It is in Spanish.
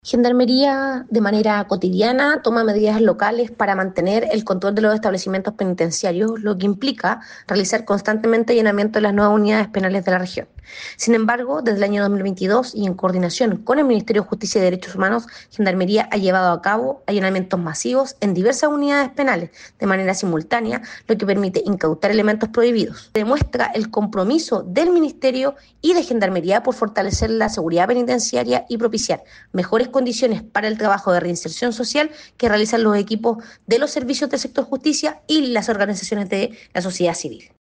Gendarmería, de manera cotidiana, toma medidas locales para mantener el control de los establecimientos penitenciarios, lo que implica realizar constantemente allanamiento de las nuevas unidades penales de la región. Sin embargo, desde el año 2022 y en coordinación con el Ministerio de Justicia y Derechos Humanos, Gendarmería ha llevado a cabo allanamientos masivos en diversas unidades penales de manera simultánea, lo que permite incautar elementos prohibidos. Demuestra el compromiso del Ministerio y de Gendarmería por fortalecer la seguridad penitenciaria y propiciar mejores condiciones para el trabajo de reinserción social que realizan los equipos de los servicios del sector justicia y las organizaciones de la sociedad civil.